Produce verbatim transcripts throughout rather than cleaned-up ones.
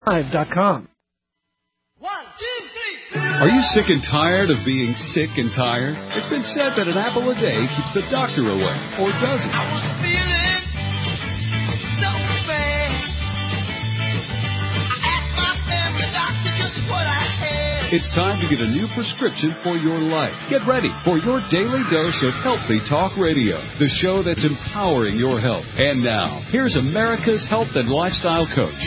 live dot com. One, two, three. Are you sick and tired of being sick and tired? It's been said that an apple a day keeps the doctor away, or does it? I was feeling so bad. I asked my family doctor just what I had. It's time to get a new prescription for your life. Get ready for your daily dose of Healthy Talk Radio, the show that's empowering your health. And now, here's America's health and lifestyle coach,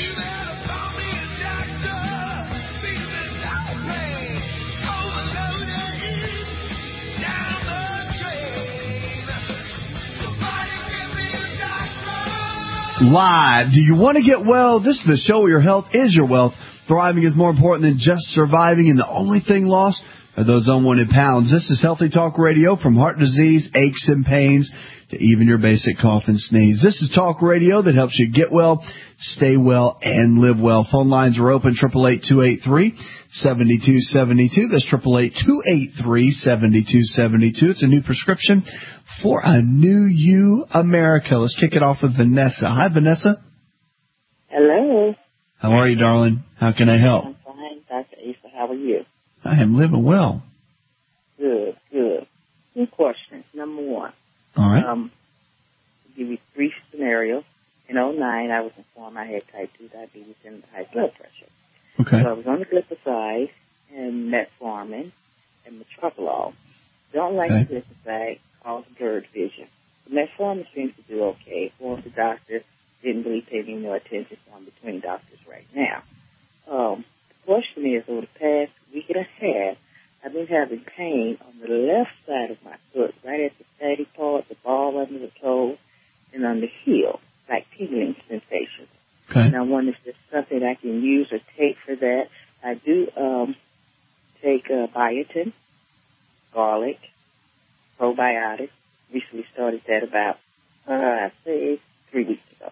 Live. Do you want to get well? This is the show where your health is your wealth. Thriving is more important than just surviving, and the only thing lost are those unwanted pounds. This is Healthy Talk Radio, from heart disease, aches and pains, to even your basic cough and sneeze. This is talk radio that helps you get well, stay well, and live well. Phone lines are open, eight eight eight, two eight three, seven two seven two. That's eight eight eight, two eight three, seven two seven two. It's a new prescription for a new you, America. Let's kick it off with Vanessa. Hi, Vanessa. Hello. How are you, darling? How can I help? I'm fine, Doctor Asa. How are you? I am living well. Good, good. Two questions. Number one. All right. Um, I'll give you three scenarios. In oh nine, I was informed I had type two diabetes and high blood pressure. Okay. So I was on the glipizide and metformin and metoprolol. Don't like Okay. the glipizide, cause blurred vision. The metformin seems to do okay. Or the doctor didn't really pay me no attention, so I'm between doctors right now. Um, the question is, over the past week and a half, I've been having pain on the left side of my foot, right at the fatty part, the ball under the toe, and on the heel, like tingling sensations. Okay. And I wonder if there's something I can use or take for that. I do um, take uh, biotin, garlic, probiotics. Recently started that about, uh, I'd say, three weeks ago.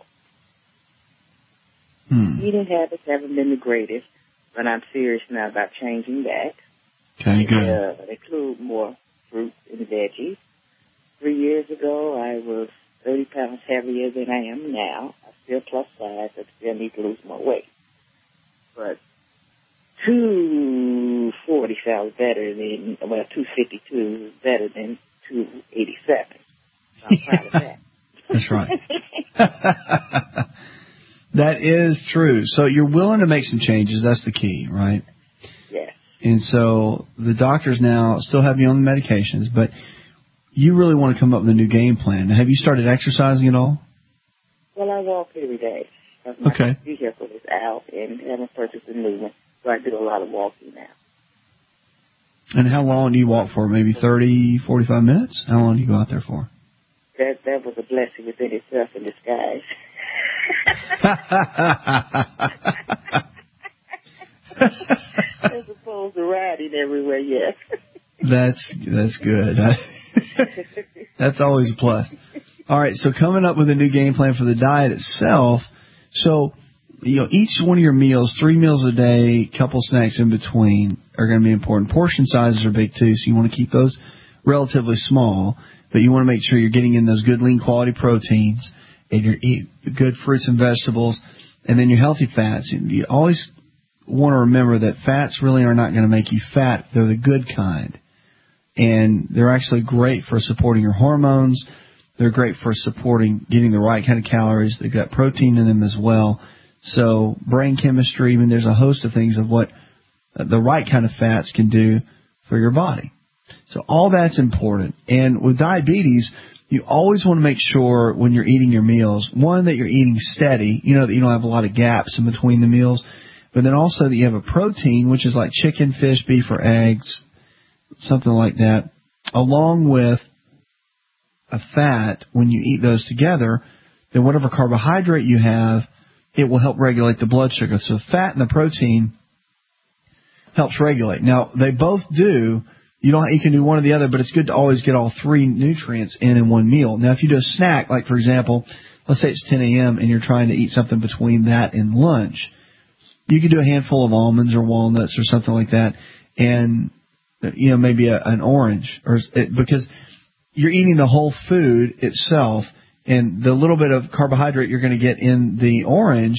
Hmm. Eating habits haven't been the greatest, but I'm serious now about changing that. Okay, good. Uh, include more fruit and veggies. Three years ago, I was thirty pounds heavier than I am now. I still plus size. I still need to lose more weight. But two forty sounds better than, well, two fifty-two is better than two eighty-seven. So I'm proud of that. That's right. That is true. So you're willing to make some changes. That's the key, right? Yes. And so the doctors now still have you on the medications, but you really want to come up with a new game plan. Have you started exercising at all? Well, I walk every day. My Okay. vehicle is out and haven't purchased a new one, so I do a lot of walking now. And how long do you walk for? Maybe thirty, forty-five minutes? How long do you go out there for? That that was a blessing within itself in disguise. As opposed to riding everywhere, yes. That's that's good. That's always a plus. All right, so coming up with a new game plan for the diet itself. So, you know, each one of your meals, three meals a day, couple snacks in between, are going to be important. Portion sizes are big too, so you want to keep those relatively small, but you want to make sure you're getting in those good lean quality proteins and you're eating good fruits and vegetables, and then your healthy fats. And you always want to remember that fats really are not going to make you fat. They're the good kind. And they're actually great for supporting your hormones. They're great for supporting getting the right kind of calories. They've got protein in them as well. So brain chemistry, I mean, there's a host of things of what the right kind of fats can do for your body. So all that's important. And with diabetes, you always want to make sure when you're eating your meals, one, that you're eating steady, you know, that you don't have a lot of gaps in between the meals, but then also that you have a protein, which is like chicken, fish, beef, or eggs, something like that, along with a fat. When you eat those together, then whatever carbohydrate you have, it will help regulate the blood sugar. So the fat and the protein helps regulate. Now, they both do. You don't. You can do one or the other, but it's good to always get all three nutrients in in one meal. Now, if you do a snack, like, for example, let's say it's ten a.m. and you're trying to eat something between that and lunch, you could do a handful of almonds or walnuts or something like that, and, you know, maybe a, an orange, or it, because you're eating the whole food itself, and the little bit of carbohydrate you're going to get in the orange,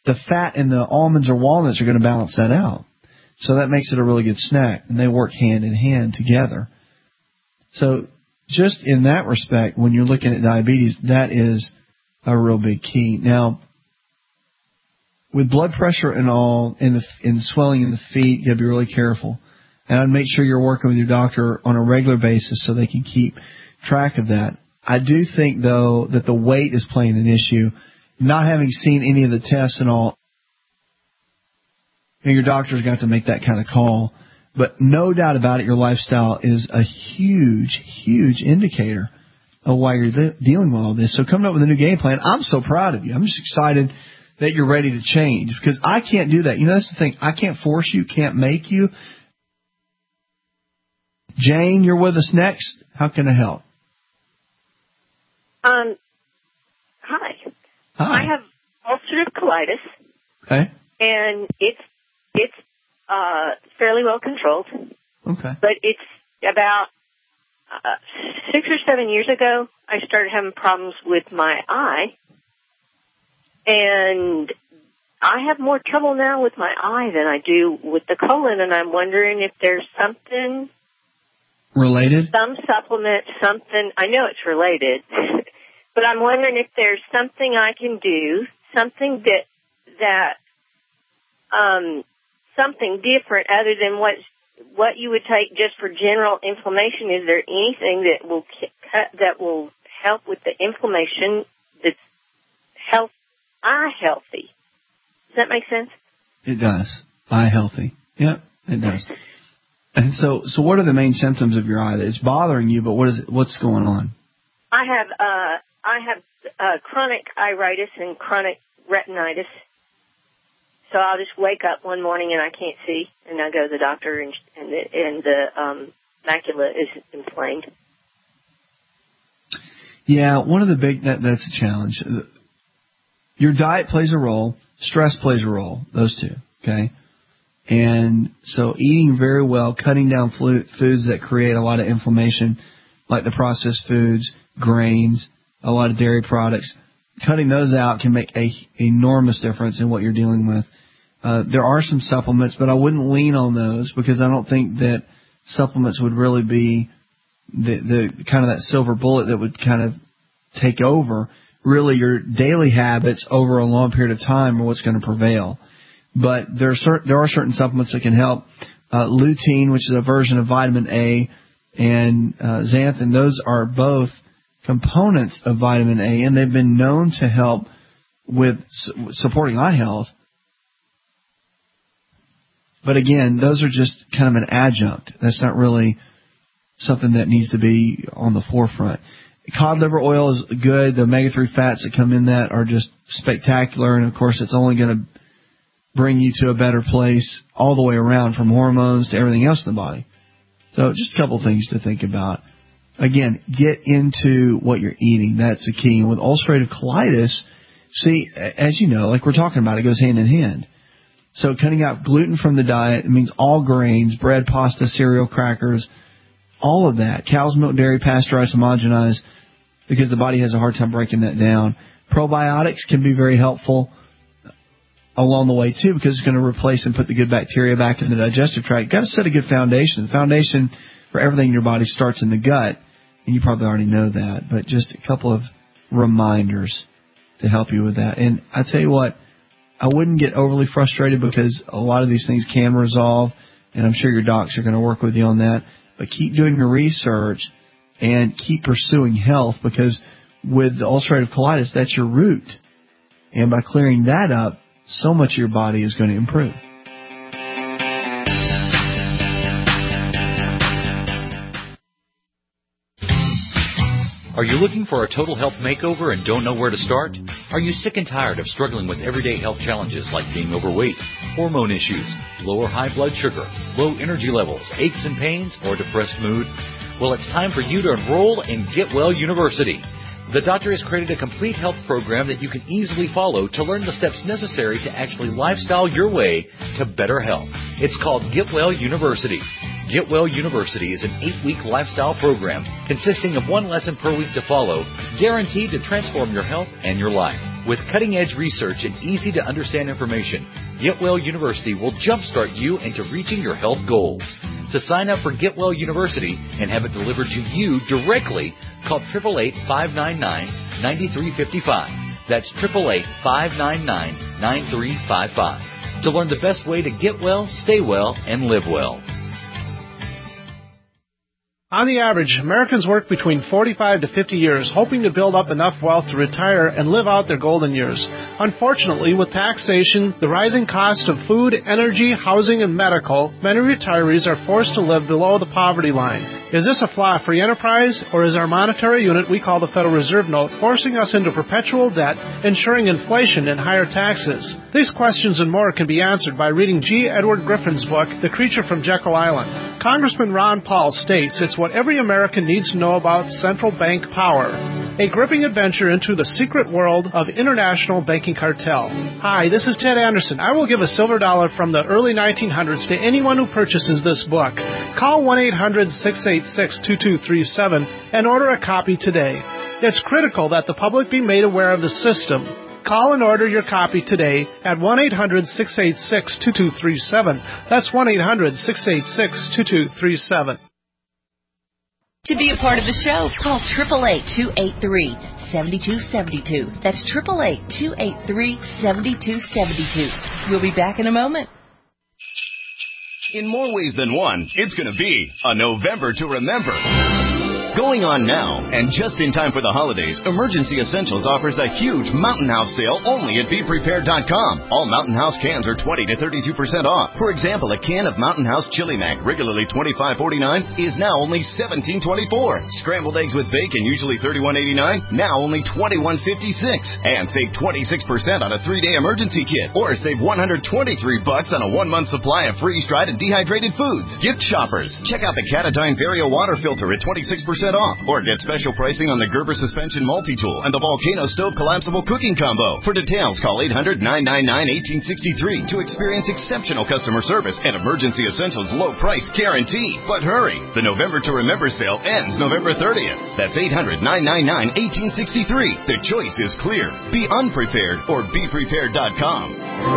the fat in the almonds or walnuts are going to balance that out. So that makes it a really good snack, and they work hand in hand together. So just in that respect, when you're looking at diabetes, that is a real big key. Now, with blood pressure and all, and the and swelling in the feet, you got to be really careful. And I'd make sure you're working with your doctor on a regular basis so they can keep track of that. I do think, though, that the weight is playing an issue. Not having seen any of the tests and all, and your doctor's got to make that kind of call. But no doubt about it, your lifestyle is a huge, huge indicator of why you're de- dealing with all this. So coming up with a new game plan, I'm so proud of you. I'm just excited that you're ready to change, because I can't do that. You know, that's the thing. I can't force you, can't make you. Jane, you're with us next. How can I help? Um, hi. Hi. I have ulcerative colitis. Okay. And it's it's uh, fairly well controlled. Okay. But it's about uh, six or seven years ago, I started having problems with my eye. And I have more trouble now with my eye than I do with the colon, and I'm wondering if there's something... Related? Some supplement, something... I know it's related, but I'm wondering if there's something I can do, something that... that um, something different other than what what you would take just for general inflammation. Is there anything that will cut, that will help with the inflammation that's health, eye healthy? Does that make sense? It does. Eye healthy. Yep, it does. And so, so what are the main symptoms of your eye? It's bothering you, but what is it, what's going on? I have uh, I have uh, chronic iritis and chronic retinitis. So I'll just wake up one morning and I can't see, and I go to the doctor, and and the, and the um, macula is inflamed. Yeah, one of the big that, that's a challenge. Your diet plays a role. Stress plays a role. Those two, okay. And so eating very well, cutting down foods that create a lot of inflammation, like the processed foods, grains, a lot of dairy products, cutting those out can make a enormous difference in what you're dealing with. Uh, there are some supplements, but I wouldn't lean on those, because I don't think that supplements would really be the, the kind of that silver bullet that would kind of take over. Really, your daily habits over a long period of time are what's going to prevail. But there are certain, there are certain supplements that can help. Uh, lutein, which is a version of vitamin A, and uh, xanthan, those are both components of vitamin A, and they've been known to help with su- supporting eye health. But again, those are just kind of an adjunct. That's not really something that needs to be on the forefront. Cod liver oil is good. The omega three fats that come in that are just spectacular, and of course it's only going to bring you to a better place all the way around, from hormones to everything else in the body. So just a couple things to think about. Again, get into what you're eating. That's the key. And with ulcerative colitis, see, as you know, like we're talking about, it goes hand in hand. So cutting out gluten from the diet, it means all grains, bread, pasta, cereal, crackers, all of that. Cow's milk, dairy, pasteurized, homogenized, because the body has a hard time breaking that down. Probiotics can be very helpful along the way, too, because it's going to replace and put the good bacteria back in the digestive tract. You've got to set a good foundation. The foundation for everything in your body starts in the gut, and you probably already know that, but just a couple of reminders to help you with that. And I tell you what, I wouldn't get overly frustrated, because a lot of these things can resolve, and I'm sure your docs are going to work with you on that. But keep doing your research and keep pursuing health, because with the ulcerative colitis, that's your root. And by clearing that up, so much of your body is going to improve. Are you looking for a total health makeover and don't know where to start? Are you sick and tired of struggling with everyday health challenges like being overweight, hormone issues, low or high blood sugar, low energy levels, aches and pains, or depressed mood? Well, it's time for you to enroll in Get Well University. The doctor has created a complete health program that you can easily follow to learn the steps necessary to actually lifestyle your way to better health. It's called Get Well University. Get Well University is an eight-week lifestyle program consisting of one lesson per week to follow, guaranteed to transform your health and your life. With cutting-edge research and easy-to-understand information, Get Well University will jumpstart you into reaching your health goals. To sign up for Get Well University and have it delivered to you directly, call eight eight eight, five nine nine, nine three five five. That's eight eight eight, five nine nine, nine three five five. To learn the best way to get well, stay well, and live well. On the average, Americans work between forty-five to fifty years, hoping to build up enough wealth to retire and live out their golden years. Unfortunately, with taxation, the rising cost of food, energy, housing, and medical, many retirees are forced to live below the poverty line. Is this a flaw-free enterprise, or is our monetary unit we call the Federal Reserve Note forcing us into perpetual debt, ensuring inflation and higher taxes? These questions and more can be answered by reading G. Edward Griffin's book, The Creature from Jekyll Island. Congressman Ron Paul states it's what every American needs to know about central bank power. A gripping adventure into the secret world of international banking cartel. Hi, this is Ted Anderson. I will give a silver dollar from the early nineteen hundreds to anyone who purchases this book. Call one eight hundred, six eight six, two two three seven and order a copy today. It's critical that the public be made aware of the system. Call and order your copy today at one eight hundred, six eight six, two two three seven. That's one eight hundred, six eight six, two two three seven. To be a part of the show, call eight eight eight, two eight three, seven two seven two. That's eight eight eight, two eight three, seven two seven two. We'll be back in a moment. In more ways than one, it's going to be a November to remember. Going on now, and just in time for the holidays, Emergency Essentials offers a huge Mountain House sale only at be prepared dot com. All Mountain House cans are twenty to thirty-two percent off. For example, a can of Mountain House Chili Mac, regularly twenty-five forty-nine, is now only seventeen twenty-four. Scrambled eggs with bacon, usually thirty-one eighty-nine, now only twenty-one fifty-six. And save twenty-six percent on a three-day emergency kit, or save one hundred twenty-three bucks on a one-month supply of freeze-dried and dehydrated foods. Gift shoppers, check out the Catadine Vario water filter at twenty-six percent off, or get special pricing on the Gerber suspension multi-tool and the Volcano stove collapsible cooking combo. For details, call eight hundred, nine nine nine, one eight six three to experience exceptional customer service and Emergency Essentials low price guarantee. But hurry, the November to Remember sale ends November thirtieth. That's eight hundred, nine nine nine, one eight six three. The choice is clear. Be unprepared or be prepared dot com.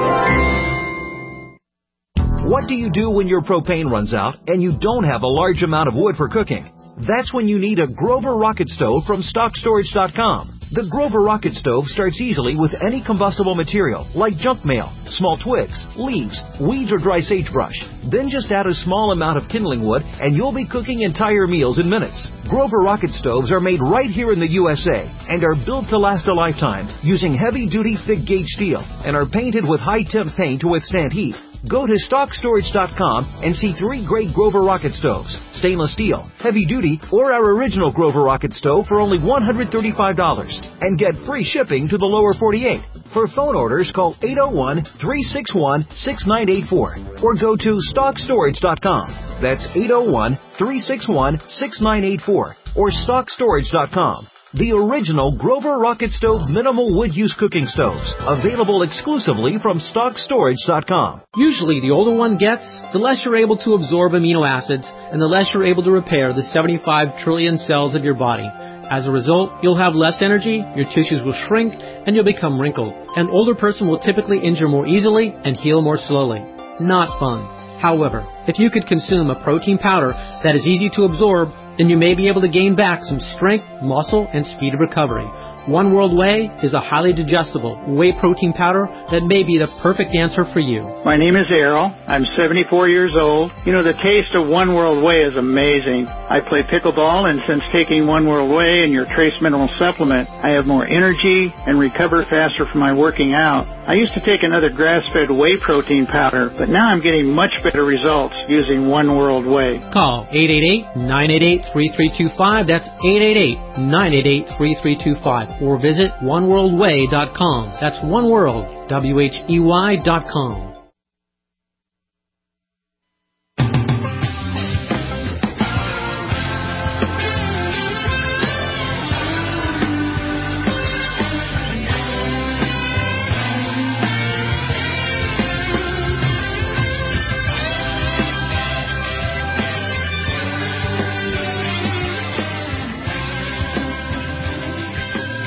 What do you do when your propane runs out and you don't have a large amount of wood for cooking? That's when you need a Grover Rocket Stove from stock storage dot com. The Grover Rocket Stove starts easily with any combustible material, like junk mail, small twigs, leaves, weeds, or dry sagebrush. Then just add a small amount of kindling wood, and you'll be cooking entire meals in minutes. Grover Rocket Stoves are made right here in the U S A and are built to last a lifetime using heavy-duty thick-gauge steel and are painted with high-temp paint to withstand heat. Go to stock storage dot com and see three great Grover Rocket Stoves, stainless steel, heavy duty, or our original Grover Rocket Stove for only one hundred thirty-five dollars and get free shipping to the lower forty-eight. For phone orders, call eight oh one, three six one, six nine eight four or go to stock storage dot com. That's eight oh one, three six one, six nine eight four or stock storage dot com. The original Grover Rocket Stove minimal wood use cooking stoves, available exclusively from stock storage dot com. Usually, the older one gets, the less you're able to absorb amino acids, and the less you're able to repair the seventy-five trillion cells of your body. As a result, you'll have less energy, your tissues will shrink, and you'll become wrinkled. An older person will typically injure more easily and heal more slowly. Not fun. However, if you could consume a protein powder that is easy to absorb, then you may be able to gain back some strength, muscle, and speed of recovery. One World Whey is a highly digestible whey protein powder that may be the perfect answer for you. My name is Errol. I'm seventy-four years old. You know, the taste of One World Whey is amazing. I play pickleball, and since taking One World Whey and your Trace Mineral Supplement, I have more energy and recover faster from my working out. I used to take another grass-fed whey protein powder, but now I'm getting much better results using One World Whey. Call eight eight eight, nine eight eight, three three two five. That's eight eight eight, nine eight eight, three three two five. Or visit one world whey dot com. That's one world, W H E Y dot com.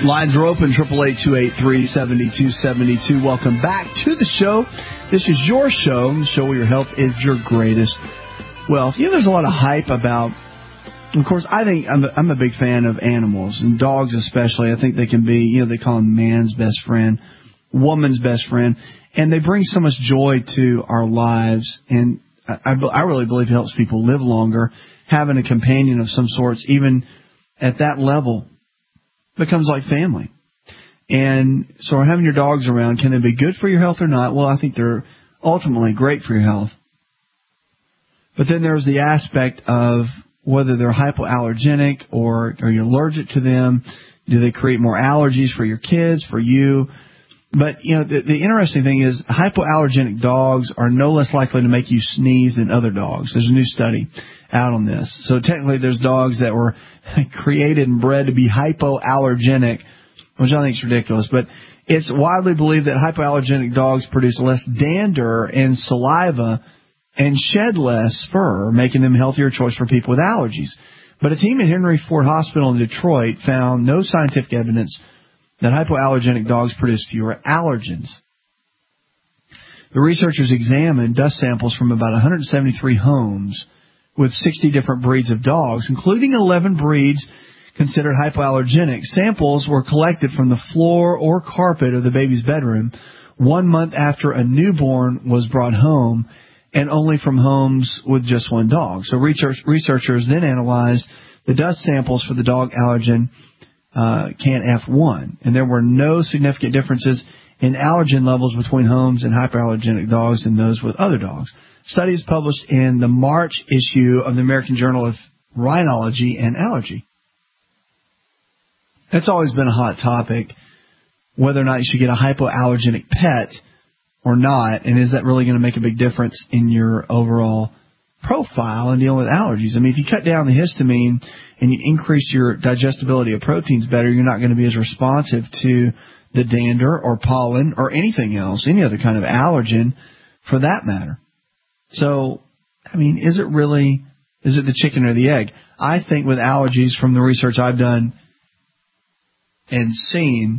Lines are open, eight eight eight, two eight three, seven two seven two. Welcome back to the show. This is your show, the show where your health is your greatest wealth. You know, there's a lot of hype about, of course, I think I'm a, I'm a big fan of animals, and dogs especially. I think they can be, you know, they call them man's best friend, woman's best friend, and they bring so much joy to our lives, and I, I, I really believe it helps people live longer. Having a companion of some sorts, even at that level, becomes like family. And so having your dogs around, can they be good for your health or not? Well, I think they're ultimately great for your health. But then there's the aspect of whether they're hypoallergenic or are you allergic to them. Do they create more allergies for your kids, for you? But, you know, the, the interesting thing is hypoallergenic dogs are no less likely to make you sneeze than other dogs. There's a new study out on this. So technically there's dogs that were created and bred to be hypoallergenic, which I think is ridiculous. But it's widely believed that hypoallergenic dogs produce less dander and saliva and shed less fur, making them a healthier choice for people with allergies. But a team at Henry Ford Hospital in Detroit found no scientific evidence that hypoallergenic dogs produce fewer allergens. The researchers examined dust samples from about one hundred seventy-three homes with sixty different breeds of dogs, including eleven breeds considered hypoallergenic. Samples were collected from the floor or carpet of the baby's bedroom one month after a newborn was brought home, and only from homes with just one dog. So research, researchers then analyzed the dust samples for the dog allergen uh, C A N F one, and there were no significant differences in allergen levels between homes and hypoallergenic dogs and those with other dogs. Studies published in the March issue of the American Journal of Rhinology and Allergy. That's always been a hot topic, whether or not you should get a hypoallergenic pet or not, and is that really going to make a big difference in your overall profile in dealing with allergies? I mean, if you cut down the histamine and you increase your digestibility of proteins better, you're not going to be as responsive to the dander or pollen or anything else, any other kind of allergen for that matter. So, I mean, is it really, is it the chicken or the egg? I think with allergies, from the research I've done and seen,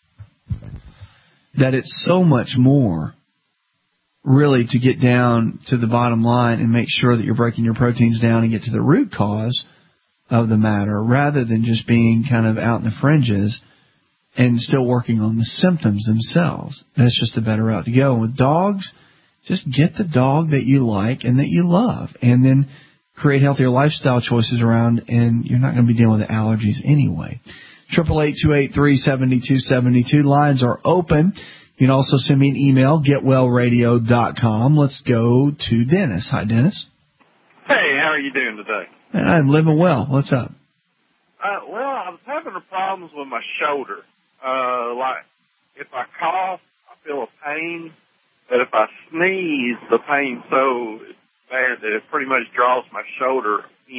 that it's so much more really to get down to the bottom line and make sure that you're breaking your proteins down and get to the root cause of the matter, rather than just being kind of out in the fringes and still working on the symptoms themselves. That's just a better route to go. And with dogs, just get the dog that you like and that you love, and then create healthier lifestyle choices around, and you're not going to be dealing with allergies anyway. eight eight eight, two eight three, seven two seven two. Lines are open. You can also send me an email, get well radio dot com. Let's go to Dennis. Hi, Dennis. Hey, how are you doing today? I'm living well. What's up? Uh, well, I was having problems with my shoulder. Uh, like, if I cough, I feel a pain. But if I sneeze, the pain's so bad that it pretty much draws my shoulder in.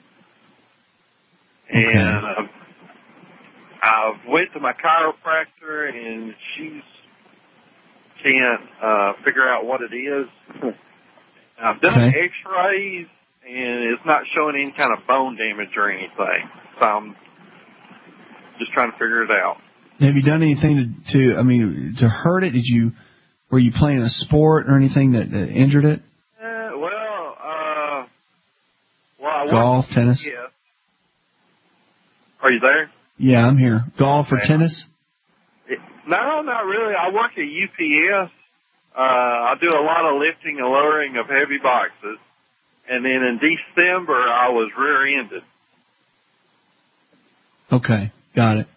Okay. And uh, I've went to my chiropractor, and she's can't uh, figure out what it is. I've done Okay. X-rays, and it's not showing any kind of bone damage or anything. So I'm just trying to figure it out. Have you done anything to, to I mean, to hurt it? Did you, were you playing a sport or anything that, that injured it? Uh, well, uh, well, I Golf, work, tennis? Yeah. Are you there? Yeah, I'm here. Golf or Okay. tennis? It, no, not really. I work at U P S. Uh, I do a lot of lifting and lowering of heavy boxes. And then in December, I was rear-ended. Okay, got it.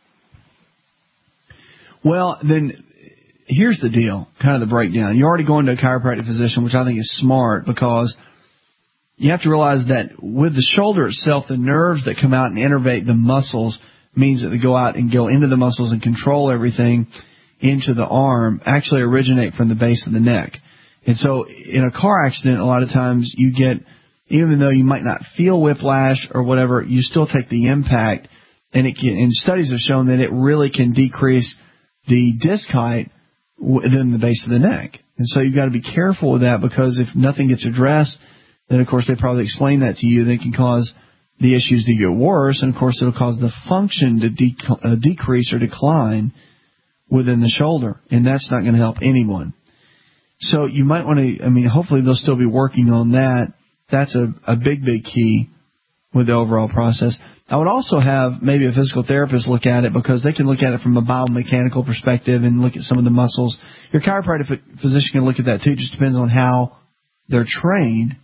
Well, then, here's the deal, kind of the breakdown. You're already going to a chiropractic physician, which I think is smart, because you have to realize that with the shoulder itself, the nerves that come out and innervate the muscles means that they go out and go into the muscles and control everything into the arm, actually originate from the base of the neck. And so in a car accident, a lot of times you get, even though you might not feel whiplash or whatever, you still take the impact, and it can, and studies have shown that it really can decrease the disc height within the base of the neck. And so you've got to be careful with that, because if nothing gets addressed, then of course they probably explain that to you. They can cause the issues to get worse, and of course it'll cause the function to dec- uh, decrease or decline within the shoulder, and that's not going to help anyone. So you might want to, I mean, hopefully they'll still be working on that. That's a, a big, big key with the overall process. I would also have maybe a physical therapist look at it, because they can look at it from a biomechanical perspective and look at some of the muscles. Your chiropractic physician can look at that too. It just depends on how they're trained,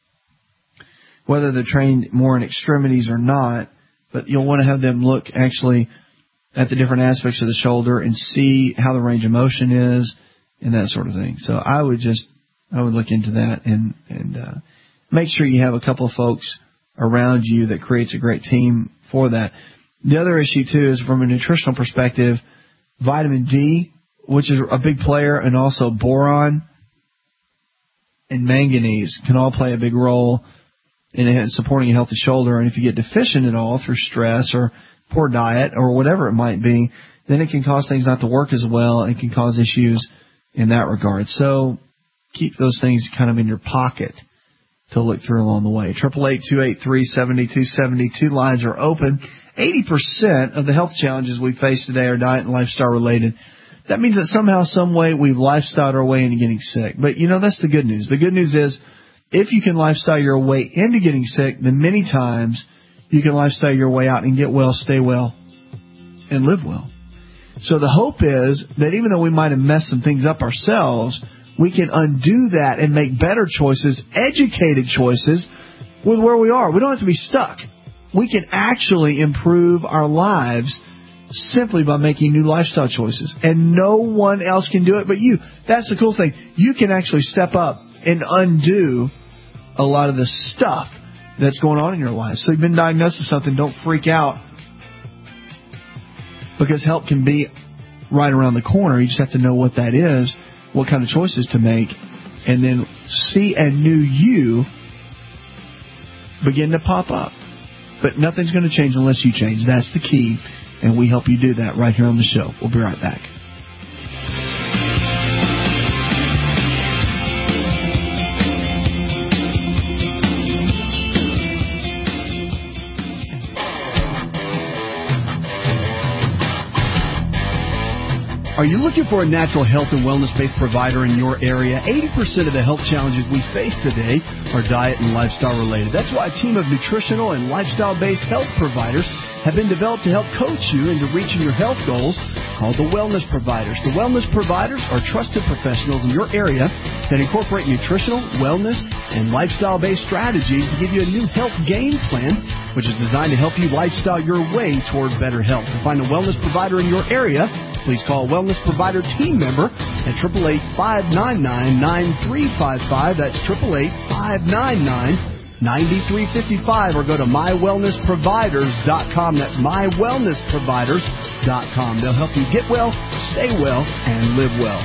whether they're trained more in extremities or not. But you'll want to have them look actually at the different aspects of the shoulder and see how the range of motion is and that sort of thing. So I would just, I would look into that and, and uh, make sure you have a couple of folks around you that creates a great team for that. The other issue, too, is from a nutritional perspective, vitamin D, which is a big player, and also boron and manganese can all play a big role in supporting a healthy shoulder. And if you get deficient at all through stress or poor diet or whatever it might be, then it can cause things not to work as well and can cause issues in that regard. So keep those things kind of in your pocket to look through along the way. eight eight eight, two eight three, seven two seven two. Lines are open. eighty percent of the health challenges we face today are diet and lifestyle related. That means that somehow, some way, we've lifestyled our way into getting sick. But, you know, that's the good news. The good news is if you can lifestyle your way into getting sick, then many times you can lifestyle your way out and get well, stay well, and live well. So the hope is that even though we might have messed some things up ourselves, we can undo that and make better choices, educated choices, with where we are. We don't have to be stuck. We can actually improve our lives simply by making new lifestyle choices. And no one else can do it but you. That's the cool thing. You can actually step up and undo a lot of the stuff that's going on in your life. So you've been diagnosed with something, don't freak out, because help can be right around the corner. You just have to know what that is, what kind of choices to make, and then see a new you begin to pop up. But nothing's going to change unless you change. That's the key, and we help you do that right here on the show. We'll be right back. Are you looking for a natural health and wellness-based provider in your area? eighty percent of the health challenges we face today are diet and lifestyle related. That's why a team of nutritional and lifestyle-based health providers have been developed to help coach you into reaching your health goals, called the Wellness Providers. The Wellness Providers are trusted professionals in your area that incorporate nutritional, wellness, and lifestyle-based strategies to give you a new health game plan, which is designed to help you lifestyle your way toward better health. To find a wellness provider in your area, please call a Wellness Provider team member at eight eight eight, five nine nine, nine three five five. That's eight eight eight, five nine nine, nine three five five. Or go to my wellness providers dot com. That's my wellness providers dot com. They'll help you get well, stay well, and live well.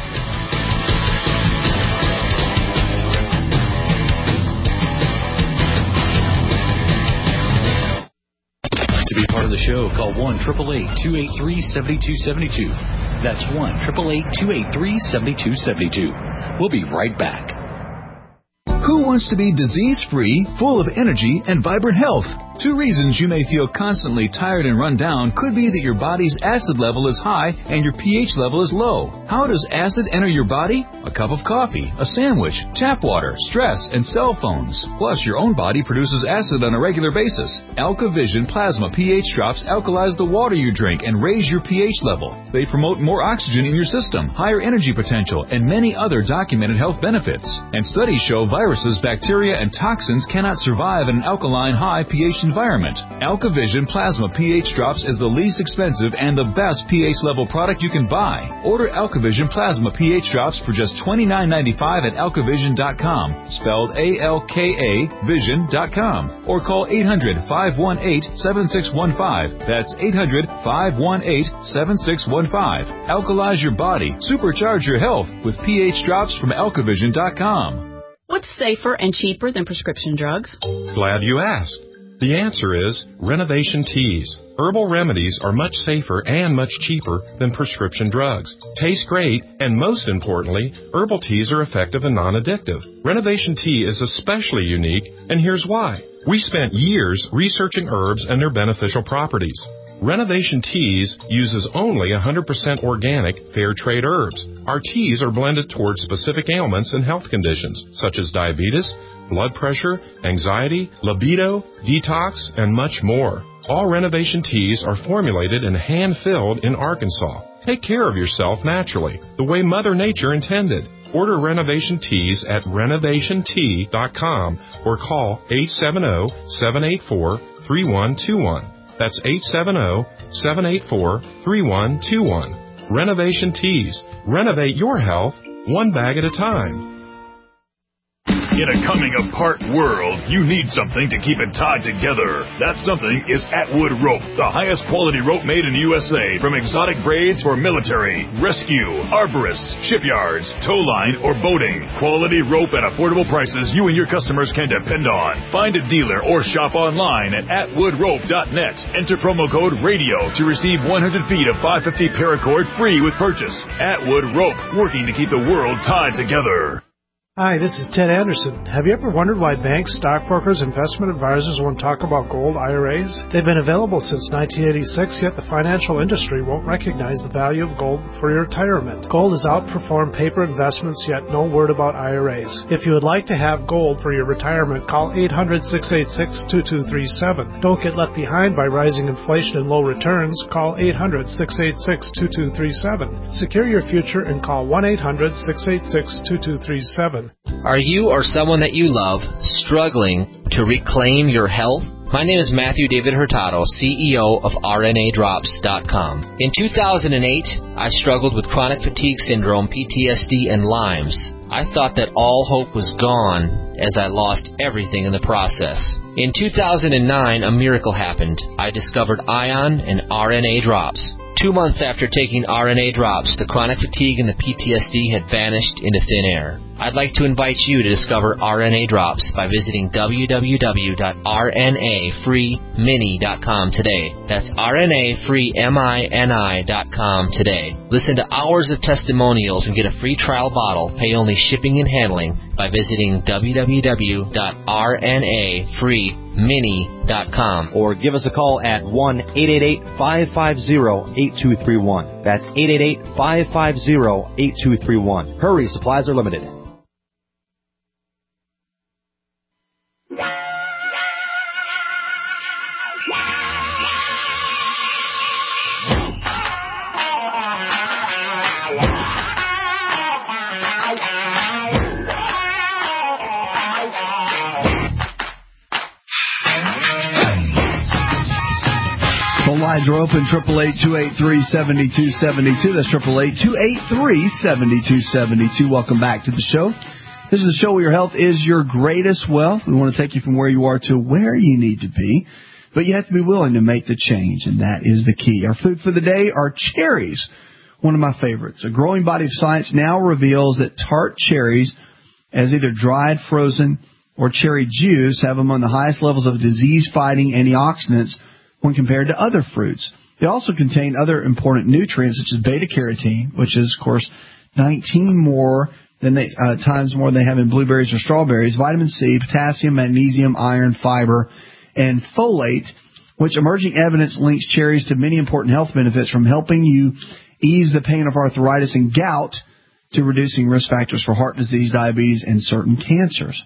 To be part of the show, call one eight eight eight, two eight three, seven two seven two. That's one eight eight eight, two eight three, seven two seven two. We'll be right back. Who wants to be disease-free, full of energy, and vibrant health? Two reasons you may feel constantly tired and run down could be that your body's acid level is high and your pH level is low. How does acid enter your body? A cup of coffee, a sandwich, tap water, stress, and cell phones. Plus, your own body produces acid on a regular basis. AlkaVision Plasma pH drops alkalize the water you drink and raise your pH level. They promote more oxygen in your system, higher energy potential, and many other documented health benefits. And studies show viruses, bacteria, and toxins cannot survive in an alkaline high pH environment. AlkaVision Plasma pH Drops is the least expensive and the best pH level product you can buy. Order AlkaVision Plasma pH Drops for just twenty-nine ninety-five at alkavision dot com, spelled A L K A vision dot com, or call eight hundred, five one eight, seven six one five. That's eight hundred, five one eight, seven six one five. Alkalize your body, supercharge your health with pH Drops from alkavision dot com. What's safer and cheaper than prescription drugs? Glad you asked. The answer is Renovation Teas. Herbal remedies are much safer and much cheaper than prescription drugs. Taste great, and most importantly, herbal teas are effective and non-addictive. Renovation Tea is especially unique, and here's why. We spent years researching herbs and their beneficial properties. Renovation Teas uses only one hundred percent organic, fair trade herbs. Our teas are blended towards specific ailments and health conditions, such as diabetes, blood pressure, anxiety, libido, detox, and much more. All Renovation Teas are formulated and hand-filled in Arkansas. Take care of yourself naturally, the way Mother Nature intended. Order Renovation Teas at renovation tea dot com or call eight seven zero, seven eight four, three one two one. That's eight seven zero, seven eight four, three one two one. Renovation Teas. Renovate your health one bag at a time. In a coming-apart world, you need something to keep it tied together. That something is Atwood Rope, the highest quality rope made in the U S A, from exotic braids for military, rescue, arborists, shipyards, tow line, or boating. Quality rope at affordable prices you and your customers can depend on. Find a dealer or shop online at atwood rope dot net. Enter promo code RADIO to receive one hundred feet of five fifty paracord free with purchase. Atwood Rope, working to keep the world tied together. Hi, this is Ted Anderson. Have you ever wondered why banks, stockbrokers, investment advisors won't talk about gold I R As? They've been available since nineteen eighty-six, yet the financial industry won't recognize the value of gold for your retirement. Gold has outperformed paper investments, yet no word about I R As. If you would like to have gold for your retirement, call eight hundred, six eight six, two two three seven. Don't get left behind by rising inflation and low returns. Call eight hundred, six eight six, two two three seven. Secure your future and call one eight hundred, six eight six, two two three seven. Are you or someone that you love struggling to reclaim your health? My name is Matthew David Hurtado, C E O of R N A drops dot com. In two thousand eight, I struggled with chronic fatigue syndrome, P T S D, and Lyme's. I thought that all hope was gone as I lost everything in the process. In two thousand nine, a miracle happened. I discovered Ion and R N A drops. Two months after taking R N A drops, the chronic fatigue and the P T S D had vanished into thin air. I'd like to invite you to discover R N A drops by visiting w w w dot r n a free mini dot com today. That's r n a free mini dot com today. Listen to hours of testimonials and get a free trial bottle. Pay only shipping and handling by visiting w w w dot r n a free mini dot com. Or give us a call at one eight eight eight, five five zero, eight two three one. That's eight eight eight, five five zero, eight two three one. Hurry, supplies are limited. Lines are open, triple eight, two eight three, seven two seven two. That's triple eight, two eight three, seven two seven two. Welcome back to the show. This is the show where your health is your greatest wealth. We want to take you from where you are to where you need to be, but you have to be willing to make the change, and that is the key. Our food for the day are cherries, one of my favorites. A growing body of science now reveals that tart cherries, as either dried, frozen, or cherry juice, have among the highest levels of disease-fighting antioxidants when compared to other fruits. They also contain other important nutrients such as beta-carotene, which is, of course, nineteen more than they, uh, times more than they have in blueberries or strawberries, vitamin C, potassium, magnesium, iron, fiber, and folate, which emerging evidence links cherries to many important health benefits, from helping you ease the pain of arthritis and gout to reducing risk factors for heart disease, diabetes, and certain cancers.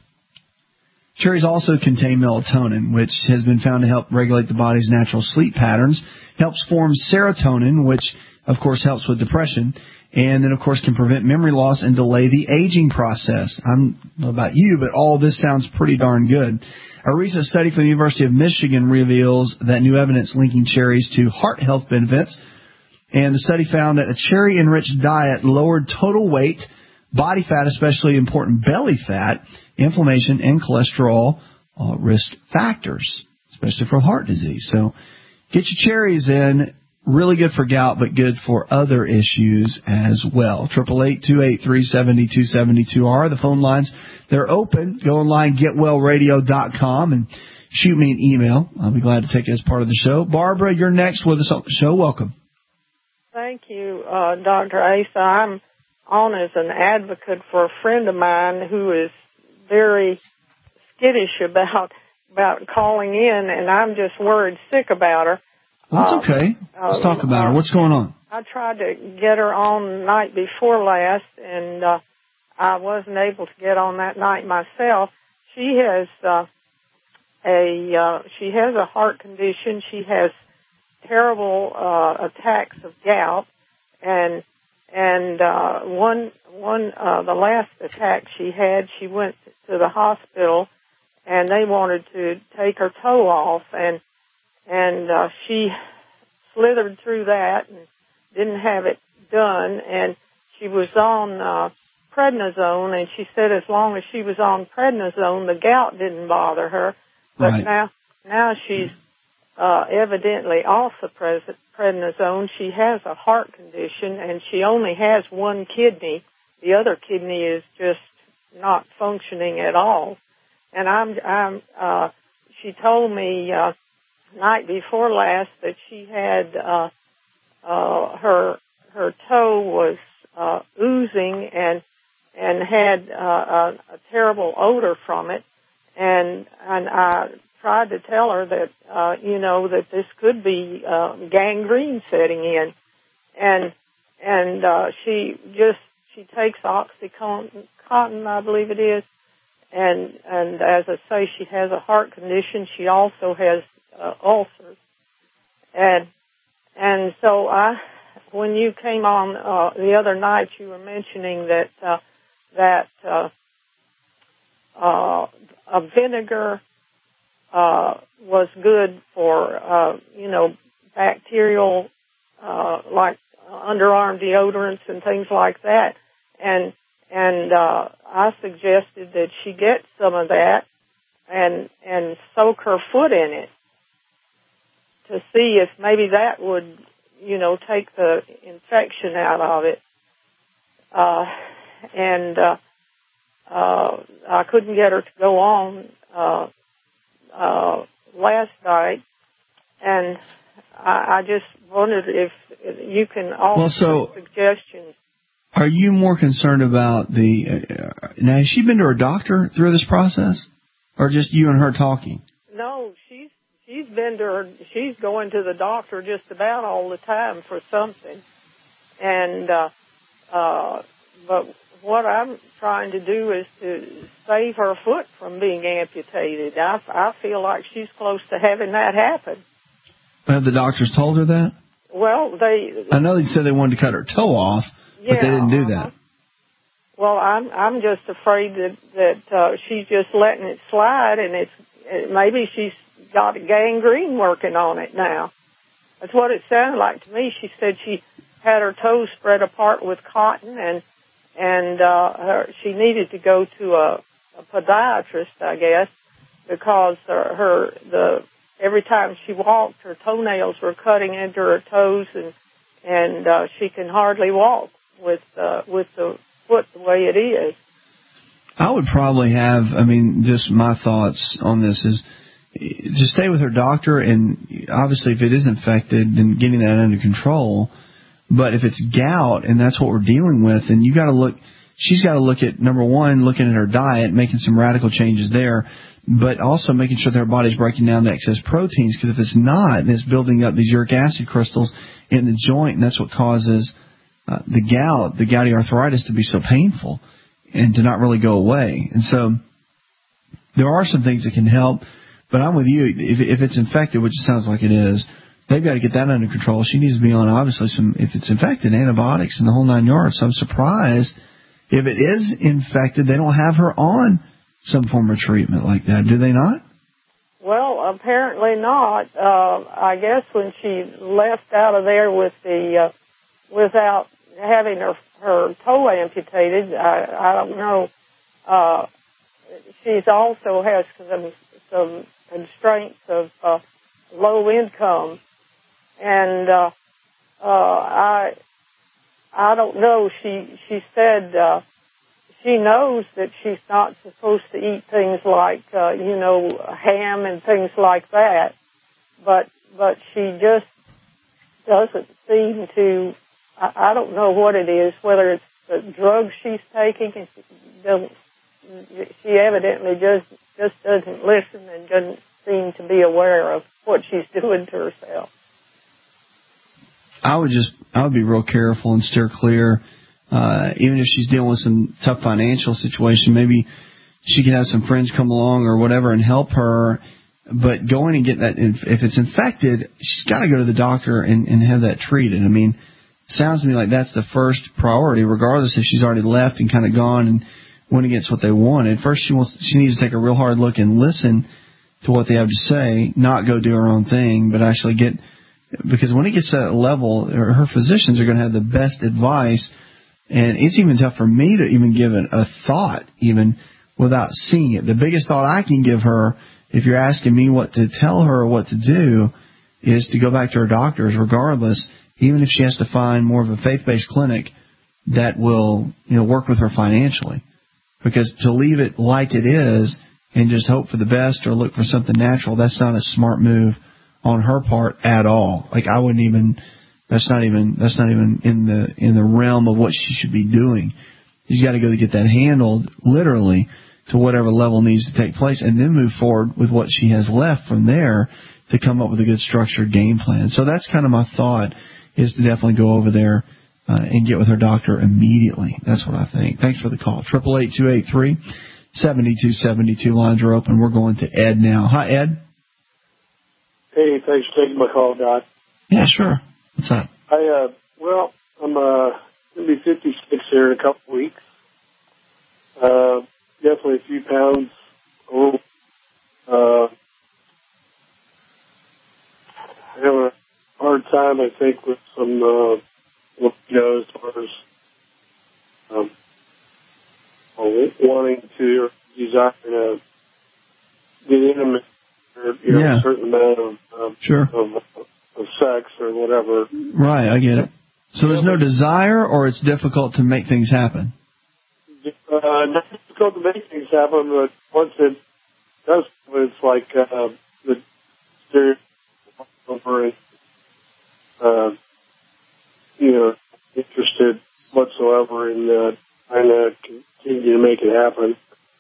Cherries also contain melatonin, which has been found to help regulate the body's natural sleep patterns, helps form serotonin, which, of course, helps with depression, and then, of course, can prevent memory loss and delay the aging process. I don't know about you, but all this sounds pretty darn good. A recent study from the University of Michigan reveals that new evidence linking cherries to heart health benefits, and the study found that a cherry-enriched diet lowered total weight, body fat, especially important belly fat, inflammation, and cholesterol uh, risk factors, especially for heart disease. So get your cherries in. Really good for gout, but good for other issues as well. Triple eight two eight three seventy two seventy two are the phone lines. They're open. Go online, get well radio dot com, and shoot me an email. I'll be glad to take it as part of the show. Barbara, you're next with us on the show. Welcome. Thank you, uh, Doctor Asa. I'm on as an advocate for a friend of mine who is very skittish about about calling in, and I'm just worried sick about her. That's uh, okay. Let's uh, talk about uh, her. What's going on? I tried to get her on the night before last, and uh, I wasn't able to get on that night myself. She has uh, a uh, she has a heart condition. She has terrible uh, attacks of gout, and and uh, one one uh, the last attack she had, she went to the hospital, and they wanted to take her toe off, and and uh, she slithered through that and didn't have it done, and she was on uh, prednisone, and she said as long as she was on prednisone, the gout didn't bother her. But right. now, now she's uh, evidently off the pres- prednisone. She has a heart condition, and she only has one kidney. The other kidney is just not functioning at all. And I'm, I'm. Uh, she told me uh, night before last that she had uh, uh, her her toe was uh, oozing and and had uh, a, a terrible odor from it. And and I tried to tell her that uh, you know that this could be uh, gangrene setting in, and and uh, she just she takes OxyContin, I believe it is, and and as I say, she has a heart condition. She also has uh, ulcers, and and so I when you came on uh, the other night, you were mentioning that uh, that. Uh, Uh, a vinegar uh, was good for, uh, you know, bacterial, uh, like underarm deodorants and things like that. And and uh, I suggested that she get some of that and and soak her foot in it to see if maybe that would, you know, take the infection out of it. Uh, and uh, Uh, I couldn't get her to go on uh, uh, last night, and I, I just wondered if you can offer well, so suggestions. Are you more concerned about the... Uh, now, has she been to her doctor through this process, or just you and her talking? No, she's she's been to her... She's going to the doctor just about all the time for something, and uh, uh, but... What I'm trying to do is to save her foot from being amputated. I, I feel like she's close to having that happen. Have the doctors told her that? Well, they... I know they said they wanted to cut her toe off, yeah, but they didn't do that. Uh, well, I'm I'm just afraid that, that uh, she's just letting it slide, and it's maybe she's got a gangrene working on it now. That's what it sounded like to me. She said she had her toes spread apart with cotton, and And uh, her, she needed to go to a, a podiatrist, I guess, because her, her the every time she walked, her toenails were cutting into her toes, and and uh, she can hardly walk with uh, with the foot the way it is. I would probably have, I mean, just my thoughts on this is just stay with her doctor, and obviously if it is infected, then getting that under control. But if it's gout and that's what we're dealing with, then you got to look. She's got to look at, number one, looking at her diet, making some radical changes there, but also making sure that her body's breaking down the excess proteins. Because if it's not, then it's building up these uric acid crystals in the joint, and that's what causes uh, the gout, the gouty arthritis, to be so painful and to not really go away. And so there are some things that can help. But I'm with you. If, if it's infected, which it sounds like it is, they've got to get that under control. She needs to be on, obviously, some, if it's infected, antibiotics and the whole nine yards. So I'm surprised if it is infected, they don't have her on some form of treatment like that. Do they not? Well, apparently not. Uh, I guess when she left out of there with the, uh, without having her, her toe amputated, I, I don't know. Uh, she's also has some, some constraints of, uh, low income. And uh, uh, I I don't know. She she said uh, she knows that she's not supposed to eat things like, uh, you know, ham and things like that. But, but she just doesn't seem to, I, I don't know what it is, whether it's the drugs she's taking, and she doesn't, she evidently just, just doesn't listen and doesn't seem to be aware of what she's doing to herself. I would just, I would be real careful and steer clear. Uh, even if she's dealing with some tough financial situation, maybe she can have some friends come along or whatever and help her. But going and get that, if it's infected, she's got to go to the doctor and, and have that treated. I mean, it sounds to me like that's the first priority, regardless if she's already left and kind of gone and went against what they wanted. First, she wants, she needs to take a real hard look and listen to what they have to say, not go do her own thing, but actually get, because when it gets to that level, her physicians are going to have the best advice. And it's even tough for me to even give it a thought, even without seeing it. The biggest thought I can give her, if you're asking me what to tell her or what to do, is to go back to her doctors regardless, even if she has to find more of a faith-based clinic that will, you know, work with her financially. Because to leave it like it is and just hope for the best or look for something natural, that's not a smart move on her part at all. Like, I wouldn't even... That's not even that's not even in the in the realm of what she should be doing. She's got to go to get that handled literally to whatever level needs to take place, and then move forward with what she has left from there to come up with a good structured game plan. So that's kind of my thought, is to definitely go over there uh, and get with her doctor immediately. That's what I think. Thanks for the call. Triple eight two eight three seventy two seventy two. Lines are open. We're going to Ed now. Hi, Ed. Hey, thanks for taking my call, Doc. Yeah, sure. What's up? I, uh, well, I'm, uh, going to be fifty-six here in a couple of weeks. Uh, definitely a few pounds over. Uh, I have a hard time, I think, with some, uh, you know, as far as, um, wanting to or desire to get intimate or, you know, yeah. a certain amount of, um, sure. of, of sex or whatever. Right, I get it. So there's no desire, or it's difficult to make things happen? Uh, not difficult to make things happen, but once it does, it's like uh, the stereo over and, uh, you know, interested whatsoever in uh, trying to continue to make it happen.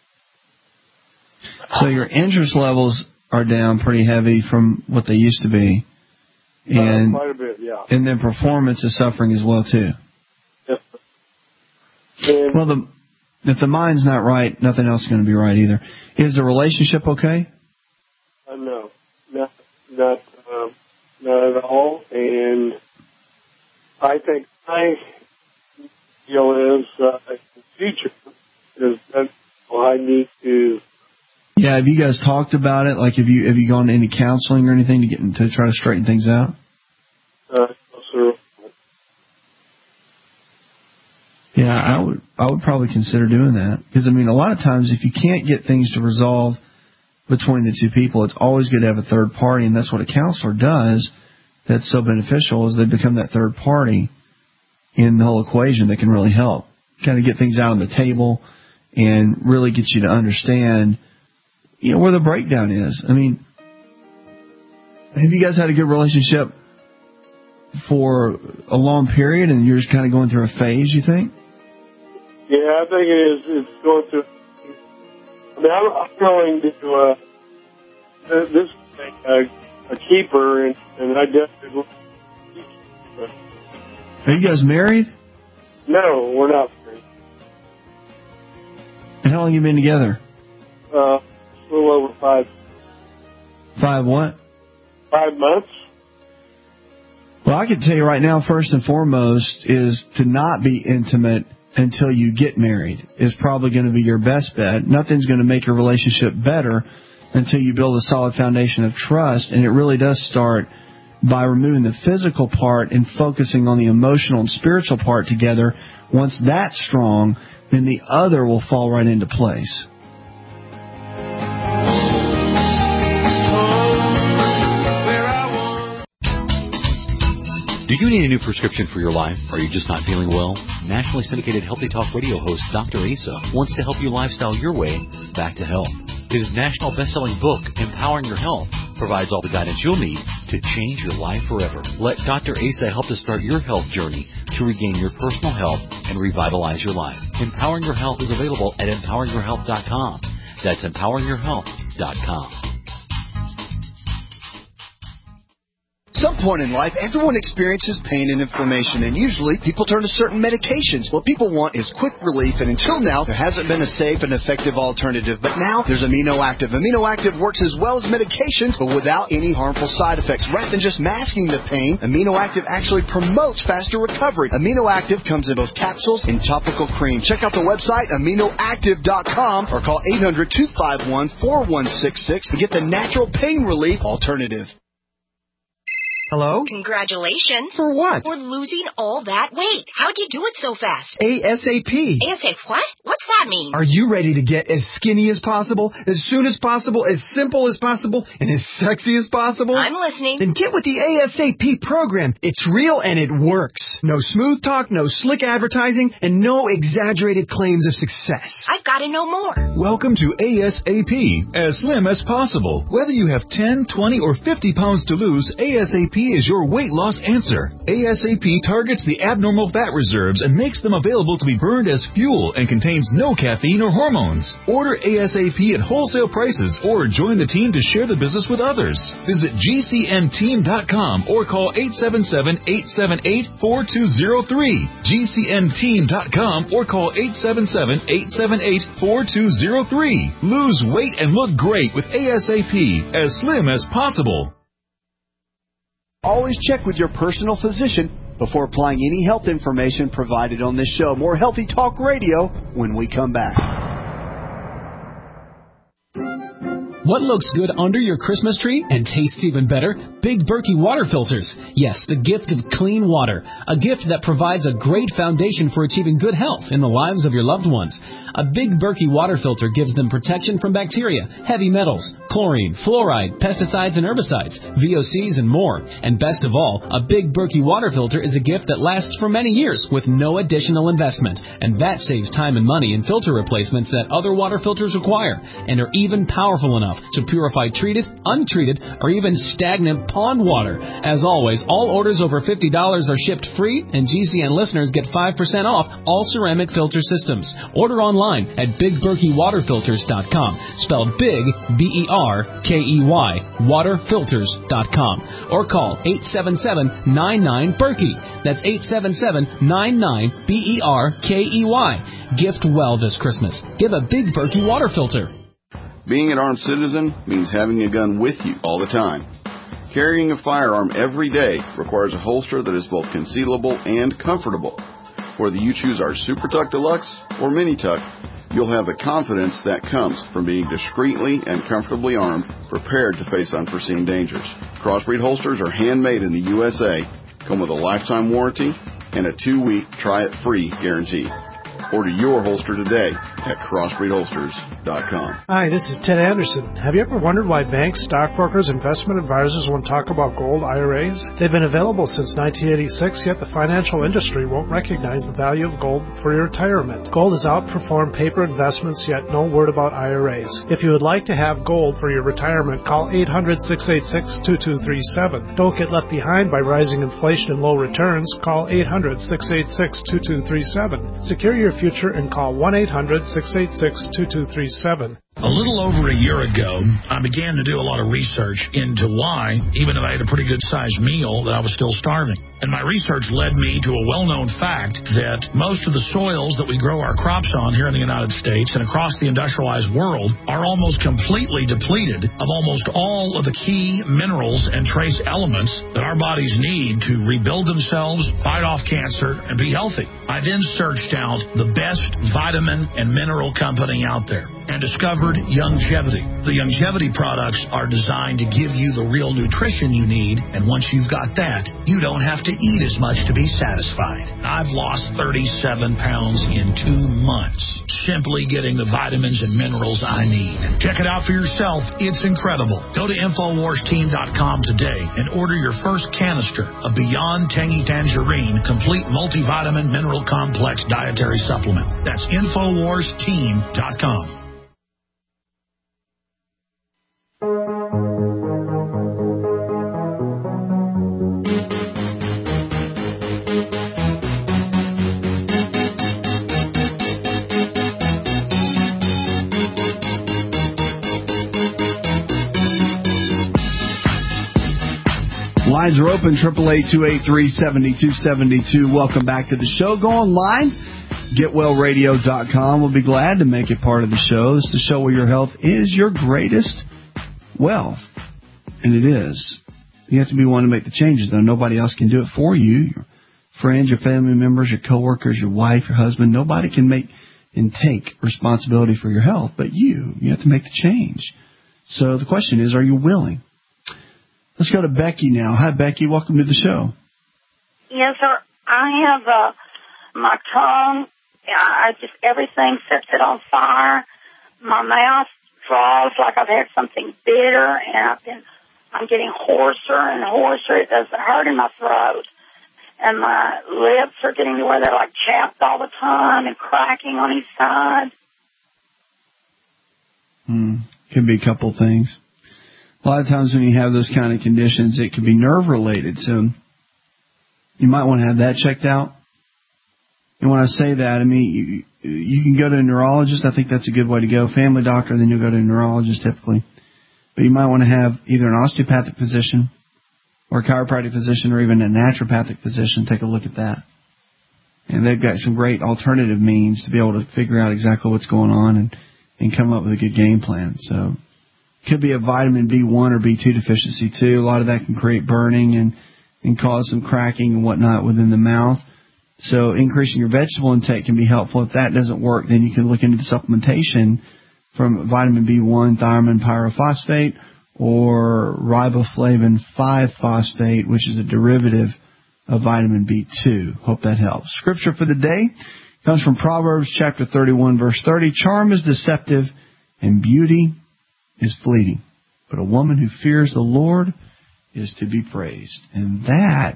So your interest levels are down pretty heavy from what they used to be. And, uh, quite a bit, yeah. And then performance is suffering as well, too. Yes. And well, the, if the mind's not right, nothing else is going to be right either. Is the relationship okay? Uh, no, not not uh, not at all. And I think my deal is uh, in the future is that well, I need to. Yeah, have you guys talked about it? Like, have you have you gone to any counseling or anything to get to try to straighten things out? Uh, sir. Yeah, I would I would probably consider doing that, because I mean, a lot of times if you can't get things to resolve between the two people, it's always good to have a third party, and that's what a counselor does. That's so beneficial, is they become that third party in the whole equation that can really help, kind of get things out on the table, and really get you to understand, you know, where the breakdown is. I mean, have you guys had a good relationship for a long period, and you're just kind of going through a phase, you think? Yeah, I think it is. It's going through. I mean, I'm, I'm going to uh, this thing, uh, a keeper, and, and I definitely. Are you guys married? No, we're not married. And how long have you been together? Uh, a little over five. Five what? Five months. Well, I can tell you right now, first and foremost, is to not be intimate until you get married is probably going to be your best bet. Nothing's going to make your relationship better until you build a solid foundation of trust, and it really does start by removing the physical part and focusing on the emotional and spiritual part together. Once that's strong, then the other will fall right into place. Do you need a new prescription for your life? Are you just not feeling well? Nationally syndicated Healthy Talk radio host Doctor Asa wants to help you lifestyle your way back to health. His national best-selling book, Empowering Your Health, provides all the guidance you'll need to change your life forever. Let Doctor Asa help to start your health journey to regain your personal health and revitalize your life. Empowering Your Health is available at empowering your health dot com. That's empowering your health dot com. Some point in life, everyone experiences pain and inflammation, and usually people turn to certain medications. What people want is quick relief, and until now, there hasn't been a safe and effective alternative. But now, there's Amino Active. Amino Active works as well as medications, but without any harmful side effects. Rather than just masking the pain, Amino Active actually promotes faster recovery. Amino Active comes in both capsules and topical cream. Check out the website, amino active dot com, or call eight hundred, two five one, four one six six to get the natural pain relief alternative. Hello? Congratulations. For what? For losing all that weight. How'd you do it so fast? ASAP. ASAP what? What's that mean? Are you ready to get as skinny as possible, as soon as possible, as simple as possible, and as sexy as possible? I'm listening. Then get with the ASAP program. It's real and it works. No smooth talk, no slick advertising, and no exaggerated claims of success. I've got to know more. Welcome to ASAP, as slim as possible. Whether you have ten, twenty, or fifty pounds to lose, ASAP is your weight loss answer. ASAP targets the abnormal fat reserves and makes them available to be burned as fuel and contains no caffeine or hormones. Order ASAP at wholesale prices or join the team to share the business with others. Visit G C N team dot com or call eight seven seven, eight seven eight, four two zero three. G C N team dot com or call eight seven seven, eight seven eight, four two zero three. Lose weight and look great with ASAP, as slim as possible. Always check with your personal physician before applying any health information provided on this show. More Healthy Talk Radio when we come back. What looks good under your Christmas tree and tastes even better? Big Berkey water filters. Yes, the gift of clean water. A gift that provides a great foundation for achieving good health in the lives of your loved ones. A Big Berkey water filter gives them protection from bacteria, heavy metals, chlorine, fluoride, pesticides and herbicides, V O Cs, and more. And best of all, a Big Berkey water filter is a gift that lasts for many years with no additional investment. And that saves time and money in filter replacements that other water filters require, and are even powerful enough to purify treated, untreated, or even stagnant pond water. As always, all orders over fifty dollars are shipped free, and G C N listeners get five percent off all ceramic filter systems. Order online at big berkey water filters dot com, spelled big, B E R K E Y, water filters dot com, or call eight seven seven, nine nine, Berkey. That's eight seven seven, nine nine, B E R K E Y. Gift well this Christmas. Give a Big Berkey water filter. Being an armed citizen means having a gun with you all the time. Carrying a firearm every day requires a holster that is both concealable and comfortable. Whether you choose our Super Tuck Deluxe or Mini Tuck, you'll have the confidence that comes from being discreetly and comfortably armed, prepared to face unforeseen dangers. Crossbreed holsters are handmade in the U S A, come with a lifetime warranty, and a two-week try-it-free guarantee. Order your holster today at crossbreed holsters dot com. Hi, this is Ted Anderson. Have you ever wondered why banks, stockbrokers, investment advisors won't talk about gold I R As? They've been available since nineteen eighty-six, yet the financial industry won't recognize the value of gold for your retirement. Gold has outperformed paper investments, yet no word about I R As. If you would like to have gold for your retirement, call eight hundred, six eight six, two two three seven. Don't get left behind by rising inflation and low returns. Call eight hundred, six eight six, two two three seven. Secure your future and call one eight hundred, six eight six, two two three seven. A little over a year ago, I began to do a lot of research into why, even if I had a pretty good-sized meal, that I was still starving. And my research led me to a well-known fact that most of the soils that we grow our crops on here in the United States and across the industrialized world are almost completely depleted of almost all of the key minerals and trace elements that our bodies need to rebuild themselves, fight off cancer, and be healthy. I then searched out the best vitamin and mineral company out there. and discovered Youngevity. The Youngevity products are designed to give you the real nutrition you need, and once you've got that, you don't have to eat as much to be satisfied. I've lost thirty-seven pounds in two months, simply getting the vitamins and minerals I need. Check it out for yourself. It's incredible. Go to Infowars Team dot com today and order your first canister of Beyond Tangy Tangerine Complete Multivitamin Mineral Complex Dietary Supplement. That's Infowars Team dot com. Lines are open, eight eight eight, two eight three, seven two seven two. Welcome back to the show. Go online, get well radio dot com. We'll be glad to make it part of the show. It's the show where your health is your greatest wealth. And it is. You have to be one to make the changes, though. Nobody else can do it for you. Your friends, your family members, your coworkers, your wife, your husband. Nobody can make and take responsibility for your health but you. You have to make the change. So the question is, are you willing? Let's go to Becky now. Hi, Becky. Welcome to the show. Yes, sir. I have uh, my tongue. I just everything sets it on fire. My mouth draws like I've had something bitter, and I've been. I'm getting hoarser and hoarser. It doesn't hurt in my throat, and my lips are getting to where they're like chapped all the time and cracking on each side. Hmm. Could be a couple things. A lot of times when you have those kind of conditions, it could be nerve-related. So you might want to have that checked out. And when I say that, I mean, you, you can go to a neurologist. I think that's a good way to go. Family doctor, then you'll go to a neurologist typically. But you might want to have either an osteopathic physician or a chiropractic physician or even a naturopathic physician take a look at that. And they've got some great alternative means to be able to figure out exactly what's going on and, and come up with a good game plan. So could be a vitamin B one or B two deficiency, too. A lot of that can create burning and, and cause some cracking and whatnot within the mouth. So increasing your vegetable intake can be helpful. If that doesn't work, then you can look into the supplementation from vitamin B one, thiamine pyrophosphate, or riboflavin five phosphate, which is a derivative of vitamin B two. Hope that helps. Scripture for the day comes from Proverbs chapter thirty-one, verse thirty. Charm is deceptive and beauty is fleeting, but a woman who fears the Lord is to be praised. And that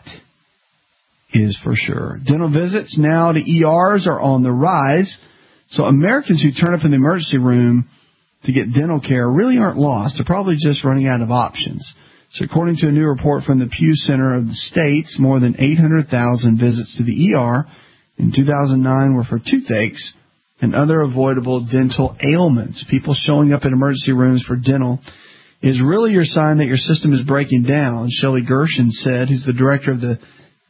is for sure. Dental visits now to E Rs are on the rise. So Americans who turn up in the emergency room to get dental care really aren't lost. They're probably just running out of options. So according to a new report from the Pew Center of the States, more than eight hundred thousand visits to the E R in two thousand nine were for toothaches and other avoidable dental ailments. People showing up in emergency rooms for dental is really your sign that your system is breaking down. Shelley Gershon said, who's the director of the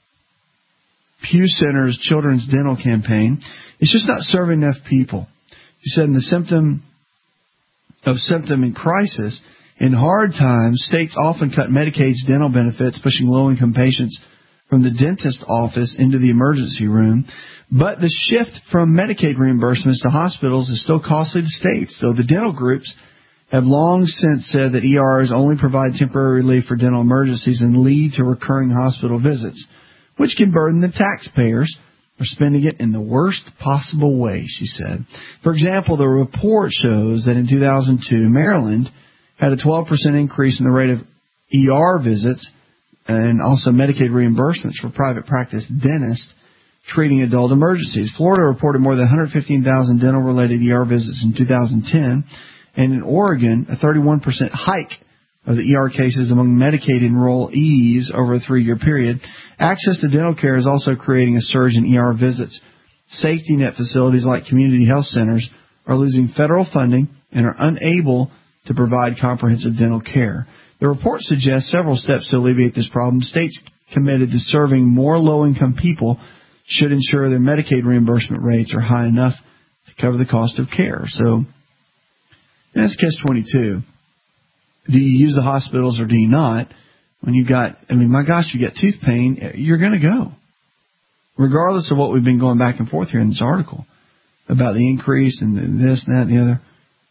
Pew Center's Children's Dental Campaign, it's just not serving enough people. She said, in the symptom of symptom in crisis, in hard times, states often cut Medicaid's dental benefits, pushing low-income patients from the dentist office into the emergency room. But the shift from Medicaid reimbursements to hospitals is still costly to states. So the dental groups have long since said that E Rs only provide temporary relief for dental emergencies and lead to recurring hospital visits, which can burden the taxpayers for spending it in the worst possible way, she said. For example, the report shows that in two thousand two, Maryland had a twelve percent increase in the rate of E R visits and also Medicaid reimbursements for private practice dentists treating adult emergencies. Florida reported more than one hundred fifteen thousand dental-related E R visits in two thousand ten, and in Oregon, a thirty-one percent hike of the E R cases among Medicaid enrollees over a three-year period. Access to dental care is also creating a surge in E R visits. Safety net facilities like community health centers are losing federal funding and are unable to provide comprehensive dental care. The report suggests several steps to alleviate this problem. States committed to serving more low-income people should ensure their Medicaid reimbursement rates are high enough to cover the cost of care. So that's catch twenty-two. Do you use the hospitals or do you not? When you got, I mean, my gosh, you get tooth pain, you're going to go. Regardless of what we've been going back and forth here in this article about the increase and this and that and the other.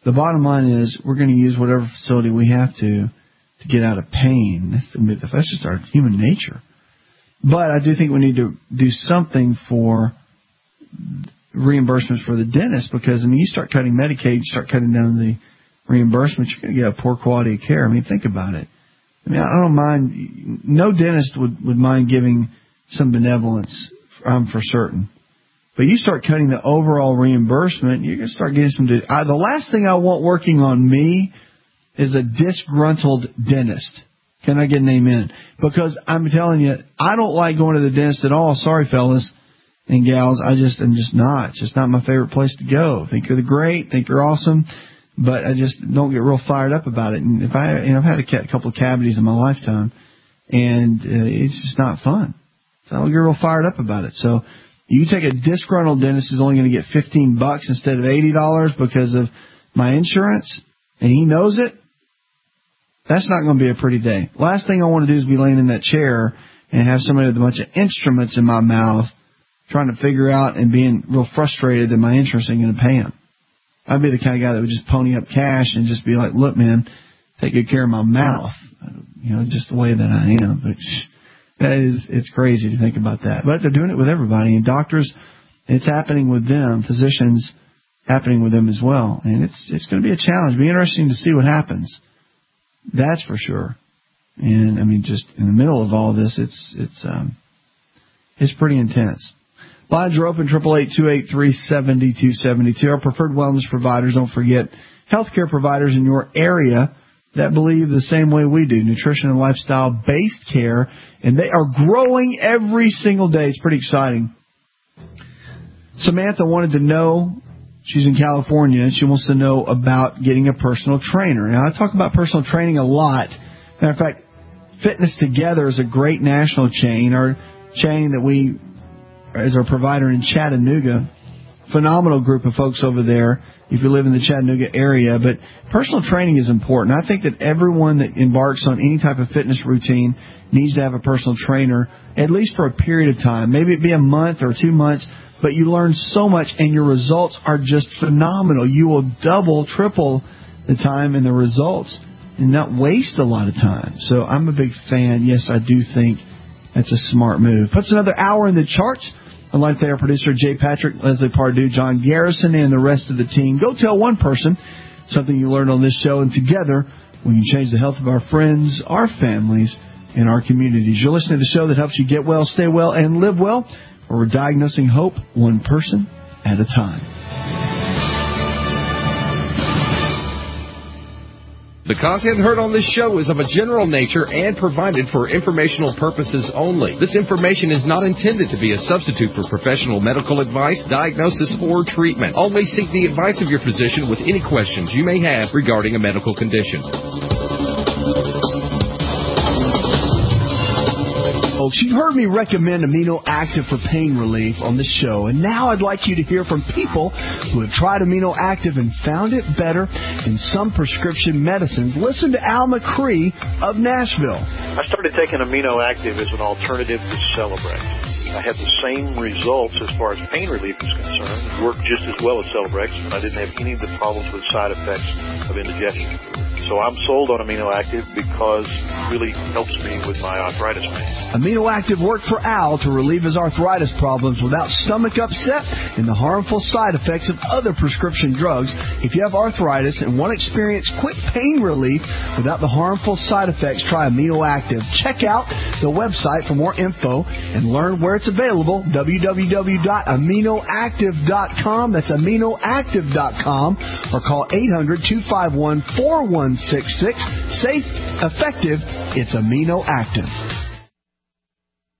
the bottom line is we're going to use whatever facility we have to to get out of pain. That's, that's just our human nature. But I do think we need to do something for reimbursements for the dentist, because, I mean, you start cutting Medicaid, you start cutting down the reimbursements, you're going to get a poor quality of care. I mean, think about it. I mean, I don't mind. No dentist would, would mind giving some benevolence, um, for certain. But you start cutting the overall reimbursement, you're going to start getting some... I, the last thing I want working on me is a disgruntled dentist. Can I get an amen? Because I'm telling you, I don't like going to the dentist at all. Sorry, fellas and gals. I just, I'm just not. It's just not my favorite place to go. Think you're the great, think you're awesome, but I just don't get real fired up about it. And if I, you know, I've had a couple of cavities in my lifetime, and uh, it's just not fun. So I don't get real fired up about it. So you take a disgruntled dentist who's only going to get fifteen bucks instead of eighty dollars because of my insurance, and he knows it. That's not going to be a pretty day. Last thing I want to do is be laying in that chair and have somebody with a bunch of instruments in my mouth trying to figure out and being real frustrated that my insurance ain't going to pay him. I'd be the kind of guy that would just pony up cash and just be like, look, man, take good care of my mouth. You know, just the way that I am. But that is, it's crazy to think about that. But they're doing it with everybody. And doctors, it's happening with them. Physicians, happening with them as well. And it's it's going to be a challenge. It'll be interesting to see what happens. That's for sure. And I mean, just in the middle of all this, it's it's um, it's pretty intense. Lines are open, triple eight two eight three seven two seven two. Our preferred wellness providers, don't forget, healthcare providers in your area that believe the same way we do, nutrition and lifestyle-based care, and they are growing every single day. It's pretty exciting. Samantha wanted to know, she's in California, and she wants to know about getting a personal trainer. Now, I talk about personal training a lot. Matter of fact, Fitness Together is a great national chain, our chain that we, as our provider in Chattanooga. Phenomenal group of folks over there if you live in the Chattanooga area. But personal training is important. I think that everyone that embarks on any type of fitness routine needs to have a personal trainer, at least for a period of time. Maybe it be a month or two months, but you learn so much and your results are just phenomenal. You will double, triple the time and the results and not waste a lot of time. So I'm a big fan. Yes, I do think that's a smart move. Puts another hour in the charts. I'd like to thank our producer, Jay Patrick, Leslie Pardue, John Garrison, and the rest of the team. Go tell one person something you learned on this show, and together we can change the health of our friends, our families, and our communities. You're listening to the show that helps you get well, stay well, and live well, where we're diagnosing hope one person at a time. The content heard on this show is of a general nature and provided for informational purposes only. This information is not intended to be a substitute for professional medical advice, diagnosis, or treatment. Always seek the advice of your physician with any questions you may have regarding a medical condition. Folks, you've heard me recommend Amino Active for pain relief on the show, and now I'd like you to hear from people who have tried Amino Active and found it better than some prescription medicines. Listen to Al McCree of Nashville. I started taking Amino Active as an alternative to Celebrex. I had the same results as far as pain relief is concerned. It worked just as well as Celebrex, and I didn't have any of the problems with side effects of indigestion. So I'm sold on Amino Active because it really helps me with my arthritis pain. Amino Active worked for Al to relieve his arthritis problems without stomach upset and the harmful side effects of other prescription drugs. If you have arthritis and want to experience quick pain relief without the harmful side effects, try Amino Active. Check out the website for more info and learn where it's available, w w w dot amino active dot com. That's amino active dot com, or call eight hundred, two five one, four one six six. Safe, effective, it's Amino Active.